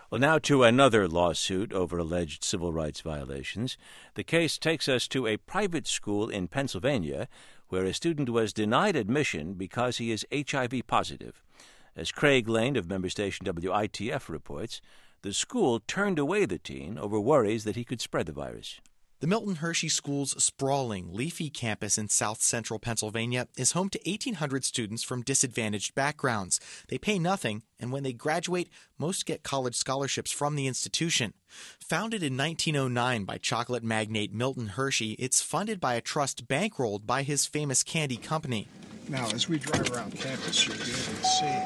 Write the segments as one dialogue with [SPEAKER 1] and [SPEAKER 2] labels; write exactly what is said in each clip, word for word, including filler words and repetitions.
[SPEAKER 1] Well, now to another lawsuit over alleged civil rights violations. The case takes us to a private school in Pennsylvania where a student was denied admission because he is H I V positive. As Craig Lane of member station W I T F reports, the school turned away the teen over worries that he could spread the virus.
[SPEAKER 2] The Milton Hershey School's sprawling, leafy campus in south-central Pennsylvania is home to eighteen hundred students from disadvantaged backgrounds. They pay nothing, and when they graduate, most get college scholarships from the institution. Founded in nineteen oh nine by chocolate magnate Milton Hershey, it's funded by a trust bankrolled by his famous candy company.
[SPEAKER 3] Now, as we drive around campus, you'll be able to see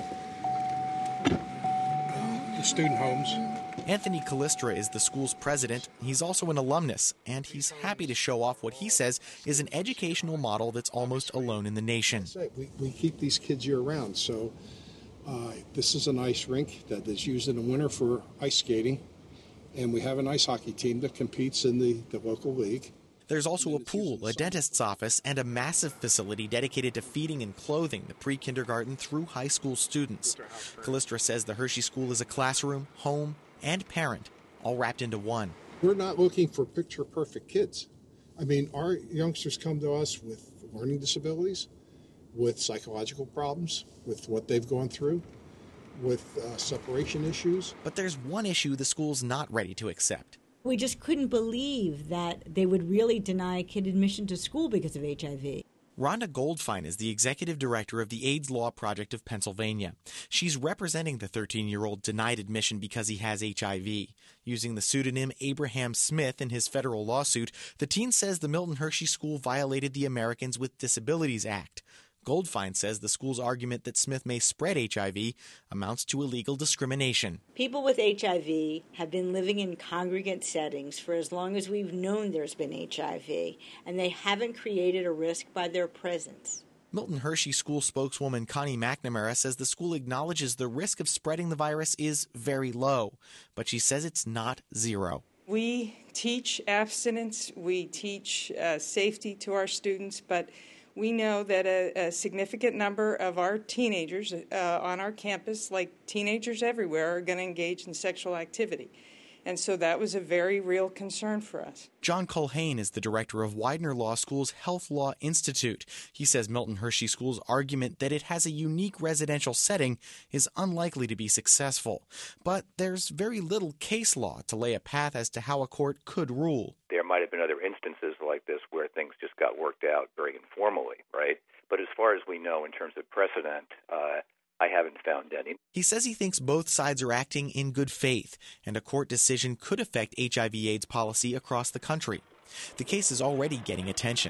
[SPEAKER 3] the student homes.
[SPEAKER 2] Anthony Callistra is the school's president. He's also an alumnus, and he's happy to show off what he says is an educational model that's almost alone in the nation.
[SPEAKER 3] We, we keep these kids year-round, so uh, this is an ice rink that is used in the winter for ice skating, and we have an ice hockey team that competes in the, the local league.
[SPEAKER 2] There's also a pool, a dentist's office, and a massive facility dedicated to feeding and clothing the pre-kindergarten through high school students. Callistra says the Hershey School is a classroom, home, and parent, all wrapped into one.
[SPEAKER 3] We're not looking for picture-perfect kids. I mean, our youngsters come to us with learning disabilities, with psychological problems, with what they've gone through, with uh, separation issues.
[SPEAKER 2] But there's one issue the school's not ready to accept.
[SPEAKER 4] We just couldn't believe that they would really deny a kid admission to school because of H I V.
[SPEAKER 2] Rhonda Goldfein is the executive director of the AIDS Law Project of Pennsylvania. She's representing the thirteen-year-old denied admission because he has H I V. Using the pseudonym Abraham Smith in his federal lawsuit, the teen says the Milton Hershey School violated the Americans with Disabilities Act. Goldfein says the school's argument that Smith may spread H I V amounts to illegal discrimination.
[SPEAKER 4] People with H I V have been living in congregate settings for as long as we've known there's been H I V, and they haven't created a risk by their presence.
[SPEAKER 2] Milton Hershey School spokeswoman Connie McNamara says the school acknowledges the risk of spreading the virus is very low, but she says it's not zero.
[SPEAKER 5] We teach abstinence, we teach uh, safety to our students, but we know that a, a significant number of our teenagers uh, on our campus, like teenagers everywhere, are going to engage in sexual activity. And so that was a very real concern for us.
[SPEAKER 2] John Culhane is the director of Widener Law School's Health Law Institute. He says Milton Hershey School's argument that it has a unique residential setting is unlikely to be successful. But there's very little case law to lay a path as to how a court could rule.
[SPEAKER 6] There might have been other instances like this where things just got worked out very informally, right? But as far as we know in terms of precedent, uh, I haven't found any.
[SPEAKER 2] He says he thinks both sides are acting in good faith, and a court decision could affect H I V AIDS policy across the country. The case is already getting attention.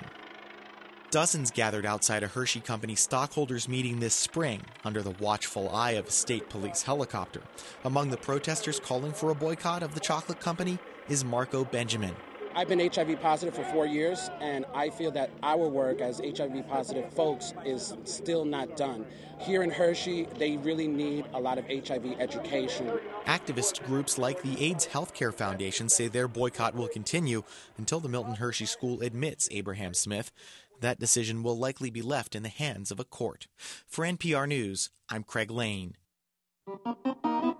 [SPEAKER 2] Dozens gathered outside a Hershey Company stockholders meeting this spring under the watchful eye of a state police helicopter. Among the protesters calling for a boycott of the chocolate company is Marco Benjamin.
[SPEAKER 7] I've been H I V positive for four years, and I feel that our work as H I V positive folks is still not done. Here in Hershey, they really need a lot of H I V education.
[SPEAKER 2] Activist groups like the AIDS Healthcare Foundation say their boycott will continue until the Milton Hershey School admits Abraham Smith. That decision will likely be left in the hands of a court. For N P R News, I'm Craig Lane.